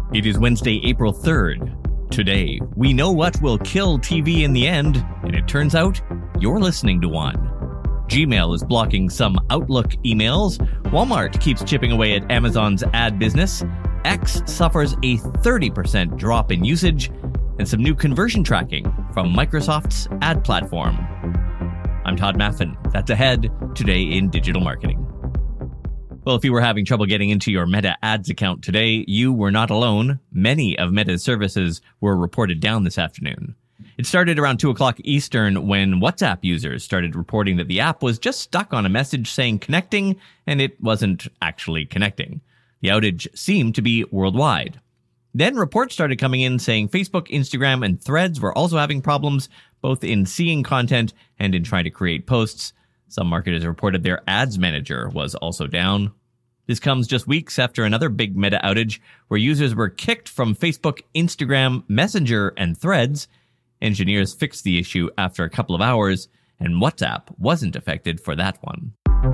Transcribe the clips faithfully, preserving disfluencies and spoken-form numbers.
It is Wednesday, April third. Today, we know what will kill T V in the end, and it turns out you're listening to one. Gmail is blocking some Outlook emails, Walmart keeps chipping away at Amazon's ad business, X suffers a thirty percent drop in usage, and some new conversion tracking from Microsoft's ad platform. I'm Todd Maffin. That's ahead today in digital marketing. Well, if you were having trouble getting into your Meta Ads account today, you were not alone. Many of Meta's services were reported down this afternoon. It started around two o'clock Eastern when WhatsApp users started reporting that the app was just stuck on a message saying connecting, and it wasn't actually connecting. The outage seemed to be worldwide. Then reports started coming in saying Facebook, Instagram, and Threads were also having problems, both in seeing content and in trying to create posts. Some marketers reported their ads manager was also down. This comes just weeks after another big Meta outage where users were kicked from Facebook, Instagram, Messenger, and Threads. Engineers fixed the issue after a couple of hours, and WhatsApp wasn't affected for that one.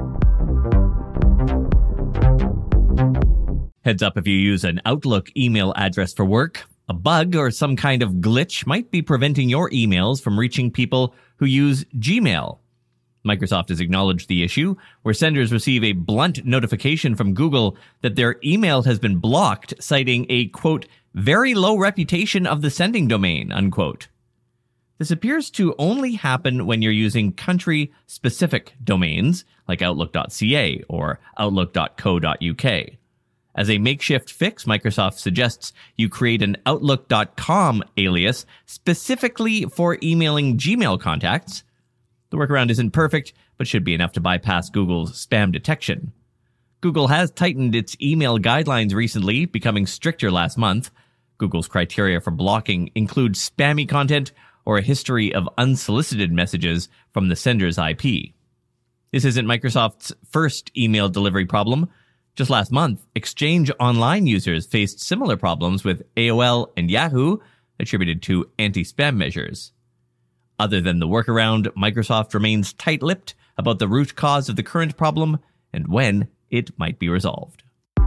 Heads up if you use an Outlook email address for work. A bug or some kind of glitch might be preventing your emails from reaching people who use Gmail. Microsoft has acknowledged the issue, where senders receive a blunt notification from Google that their email has been blocked, citing a, quote, very low reputation of the sending domain, unquote. This appears to only happen when you're using country-specific domains, like outlook dot c a or outlook dot co dot u k. As a makeshift fix, Microsoft suggests you create an outlook dot com alias specifically for emailing Gmail contacts. The workaround isn't perfect, but should be enough to bypass Google's spam detection. Google has tightened its email guidelines recently, becoming stricter last month. Google's criteria for blocking include spammy content or a history of unsolicited messages from the sender's I P. This isn't Microsoft's first email delivery problem. Just last month, Exchange Online users faced similar problems with A O L and Yahoo, attributed to anti-spam measures. Other than the workaround, Microsoft remains tight-lipped about the root cause of the current problem and when it might be resolved.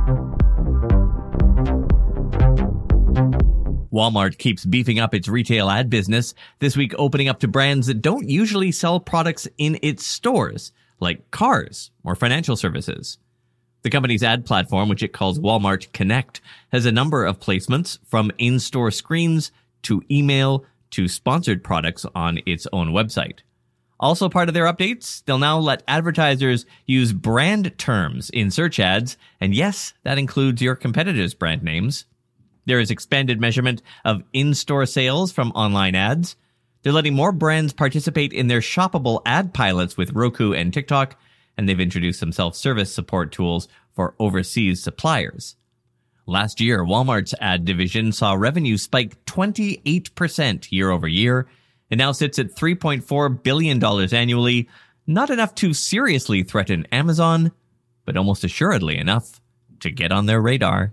Walmart keeps beefing up its retail ad business, this week opening up to brands that don't usually sell products in its stores, like cars or financial services. The company's ad platform, which it calls Walmart Connect, has a number of placements from in-store screens to email to sponsored products on its own website. Also part of their updates, they'll now let advertisers use brand terms in search ads, and yes, that includes your competitors' brand names. There is expanded measurement of in-store sales from online ads. They're letting more brands participate in their shoppable ad pilots with Roku and TikTok, and they've introduced some self-service support tools for overseas suppliers. Last year, Walmart's ad division saw revenue spike twenty-eight percent year over year. It now sits at three point four billion dollars annually, not enough to seriously threaten Amazon, but almost assuredly enough to get on their radar.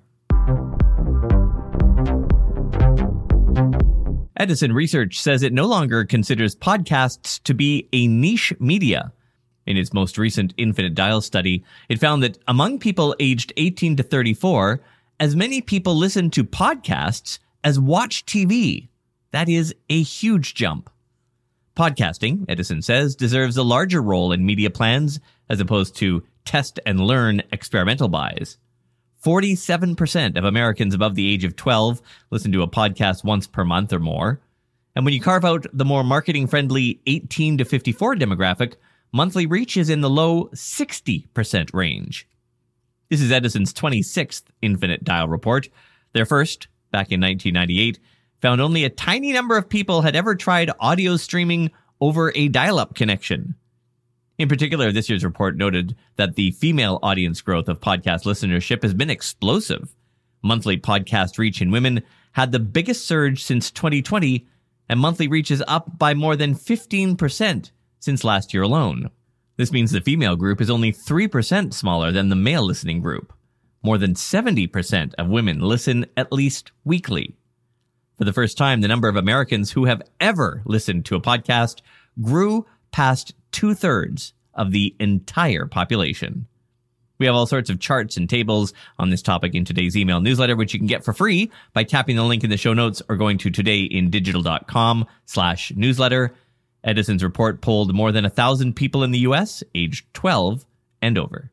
Edison Research says it no longer considers podcasts to be a niche media. In its most recent Infinite Dial study, it found that among people aged eighteen to thirty-four, as many people listen to podcasts as watch T V. That is a huge jump. Podcasting, Edison says, deserves a larger role in media plans as opposed to test and learn experimental buys. forty-seven percent of Americans above the age of twelve listen to a podcast once per month or more. And when you carve out the more marketing-friendly eighteen to fifty-four demographic, monthly reach is in the low sixty percent range. This is Edison's twenty-sixth Infinite Dial report. Their first, back in nineteen ninety-eight, found only a tiny number of people had ever tried audio streaming over a dial-up connection. In particular, this year's report noted that the female audience growth of podcast listenership has been explosive. Monthly podcast reach in women had the biggest surge since twenty twenty, and monthly reach is up by more than fifteen percent since last year alone. This means the female group is only three percent smaller than the male listening group. More than seventy percent of women listen at least weekly. For the first time, the number of Americans who have ever listened to a podcast grew past two-thirds of the entire population. We have all sorts of charts and tables on this topic in today's email newsletter, which you can get for free by tapping the link in the show notes or going to todayindigital.com slash newsletter. Edison's report polled more than a thousand people in the U S aged twelve and over.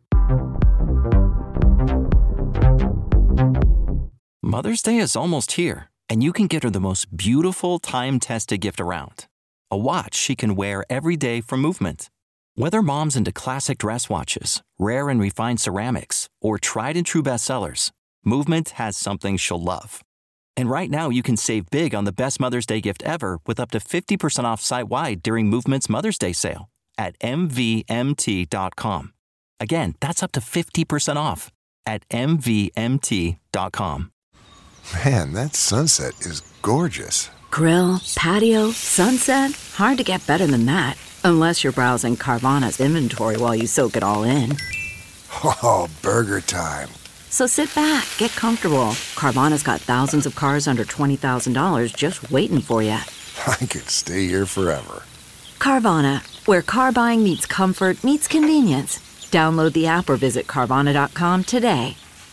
Mother's Day is almost here, and you can get her the most beautiful time-tested gift around. A watch she can wear every day from Movement. Whether mom's into classic dress watches, rare and refined ceramics, or tried and true bestsellers, Movement has something she'll love. And right now you can save big on the best Mother's Day gift ever with up to fifty percent off site-wide during Movement's Mother's Day sale at M V M T dot com. Again, that's up to fifty percent off at M V M T dot com. Man, that sunset is gorgeous. Grill, patio, sunset. Hard to get better than that. Unless you're browsing Carvana's inventory while you soak it all in. Oh, burger time. So sit back, get comfortable. Carvana's got thousands of cars under twenty thousand dollars just waiting for you. I could stay here forever. Carvana, where car buying meets comfort, meets convenience. Download the app or visit Carvana dot com today.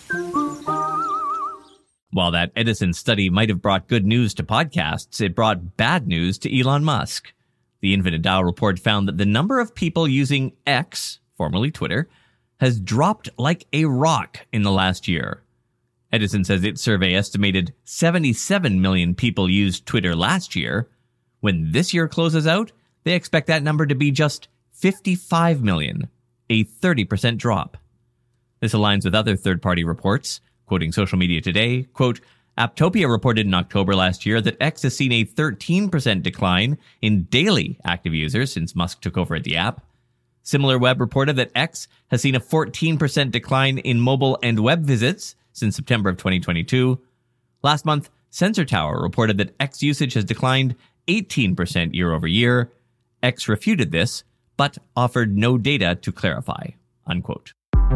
While that Edison study might have brought good news to podcasts, it brought bad news to Elon Musk. The Infinite Dial report found that the number of people using X, formerly Twitter, has dropped like a rock in the last year. Edison says its survey estimated seventy-seven million people used Twitter last year. When this year closes out, they expect that number to be just fifty-five million, a thirty percent drop. This aligns with other third-party reports. Quoting Social Media Today, quote, Apptopia reported in October last year that X has seen a thirteen percent decline in daily active users since Musk took over at the app. SimilarWeb reported that X has seen a fourteen percent decline in mobile and web visits since September of twenty twenty-two. Last month, Sensor Tower reported that X usage has declined eighteen percent year over year. X refuted this, but offered no data to clarify, unquote.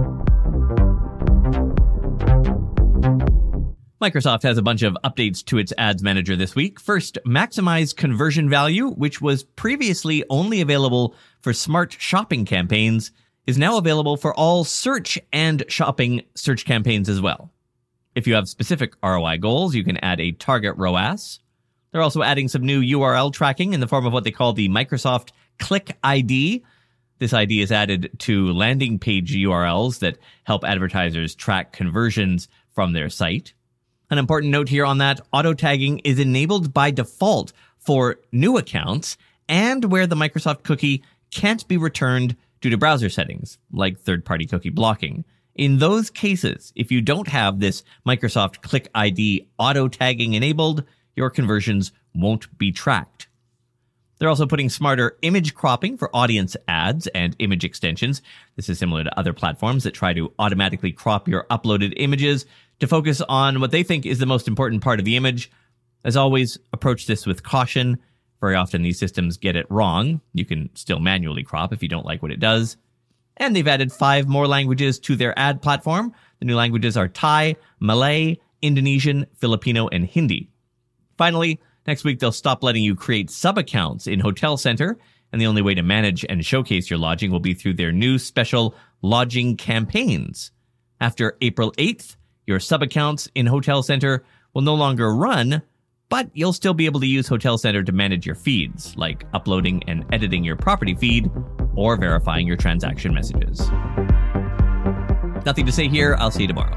Microsoft has a bunch of updates to its ads manager this week. First, maximize conversion value, which was previously only available for smart shopping campaigns, is now available for all search and shopping search campaigns as well. If you have specific R O I goals, you can add a target R O A S. They're also adding some new U R L tracking in the form of what they call the Microsoft Click I D. This I D is added to landing page U R Ls that help advertisers track conversions from their site. An important note here on that, auto-tagging is enabled by default for new accounts and where the Microsoft cookie can't be returned due to browser settings, like third-party cookie blocking. In those cases, if you don't have this Microsoft Click I D auto-tagging enabled, your conversions won't be tracked. They're also putting smarter image cropping for audience ads and image extensions. This is similar to other platforms that try to automatically crop your uploaded images to focus on what they think is the most important part of the image. As always, approach this with caution. Very often these systems get it wrong. You can still manually crop if you don't like what it does. And they've added five more languages to their ad platform. The new languages are Thai, Malay, Indonesian, Filipino, and Hindi. Finally, next week they'll stop letting you create sub-accounts in Hotel Center, and the only way to manage and showcase your lodging will be through their new special lodging campaigns. After April eighth, your sub-accounts in Hotel Center will no longer run, but you'll still be able to use Hotel Center to manage your feeds, like uploading and editing your property feed or verifying your transaction messages. Nothing to say here. I'll see you tomorrow.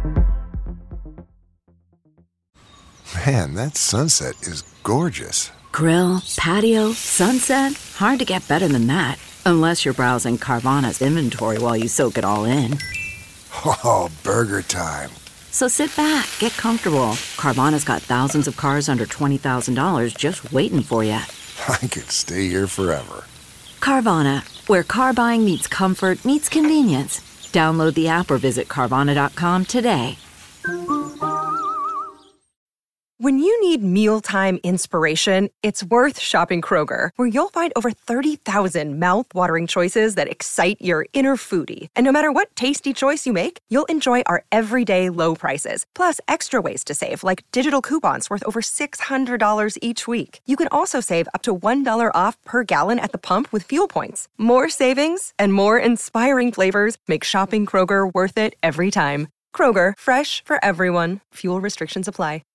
Man, that sunset is gorgeous. Grill, patio, sunset. Hard to get better than that. Unless you're browsing Carvana's inventory while you soak it all in. Oh, burger time. So sit back, get comfortable. Carvana's got thousands of cars under twenty thousand dollars just waiting for you. I could stay here forever. Carvana, where car buying meets comfort, meets convenience. Download the app or visit Carvana dot com today. When you need mealtime inspiration, it's worth shopping Kroger, where you'll find over thirty thousand mouth-watering choices that excite your inner foodie. And no matter what tasty choice you make, you'll enjoy our everyday low prices, plus extra ways to save, like digital coupons worth over six hundred dollars each week. You can also save up to one dollar off per gallon at the pump with fuel points. More savings and more inspiring flavors make shopping Kroger worth it every time. Kroger, fresh for everyone. Fuel restrictions apply.